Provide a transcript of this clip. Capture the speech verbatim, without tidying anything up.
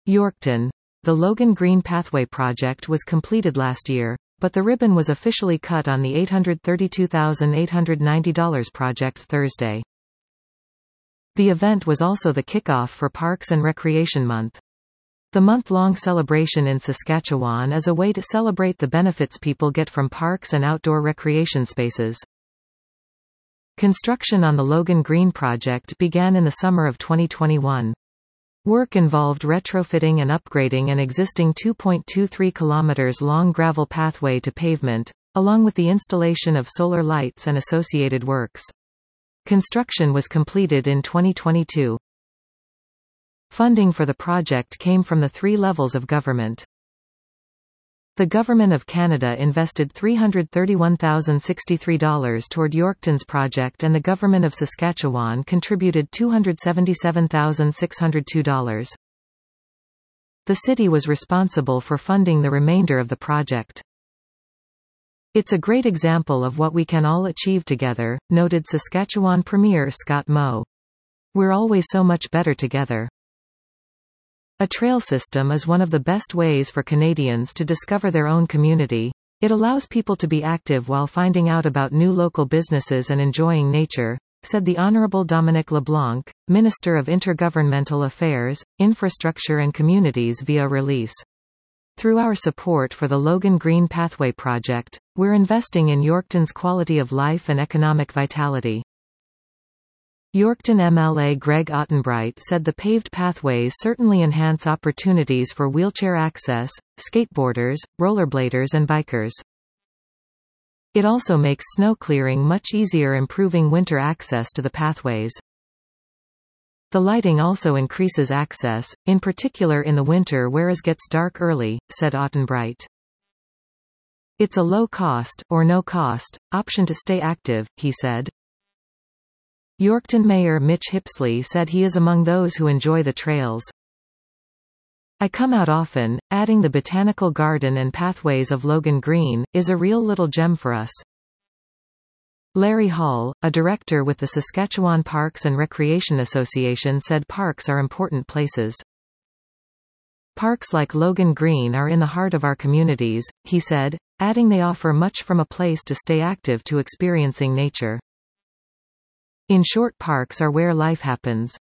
Yorkton. The Logan Green Pathway project was completed last year, but the ribbon was officially cut on the eight hundred thirty-two thousand eight hundred ninety dollars project Thursday. The event was also the kickoff for Parks and Recreation Month. The month-long celebration in Saskatchewan is a way to celebrate the benefits people get from parks and outdoor recreation spaces. Construction on the Logan Green project began in the summer of twenty twenty-one. Work involved retrofitting and upgrading an existing two point two three kilometers long gravel pathway to pavement, along with the installation of solar lights and associated works. Construction was completed in twenty twenty-two. Funding for the project came from the three levels of government. The Government of Canada invested three hundred thirty-one thousand sixty-three dollars toward Yorkton's project and the Government of Saskatchewan contributed two hundred seventy-seven thousand six hundred two dollars. The city was responsible for funding the remainder of the project. "It's a great example of what we can all achieve together," noted Saskatchewan Premier Scott Moe. "We're always so much better together." A trail system is one of the best ways for Canadians to discover their own community. It allows people to be active while finding out about new local businesses and enjoying nature, said the Honourable Dominic LeBlanc, Minister of Intergovernmental Affairs, Infrastructure and Communities via release. "Through our support for the Logan Green Pathway project, we're investing in Yorkton's quality of life and economic vitality." Yorkton M L A Greg Ottenbreit said the paved pathways certainly enhance opportunities for wheelchair access, skateboarders, rollerbladers and bikers. It also makes snow clearing much easier, improving winter access to the pathways. The lighting also increases access, in particular in the winter where it gets dark early, said Ottenbreit. "It's a low-cost, or no-cost, option to stay active," he said. Yorkton Mayor Mitch Hipsley said he is among those who enjoy the trails. "I come out often. Adding the botanical garden and pathways of Logan Green is a real little gem for us." Larry Hall, a director with the Saskatchewan Parks and Recreation Association, said parks are important places. "Parks like Logan Green are in the heart of our communities," he said, adding they offer much from a place to stay active to experiencing nature. "In short, parks are where life happens.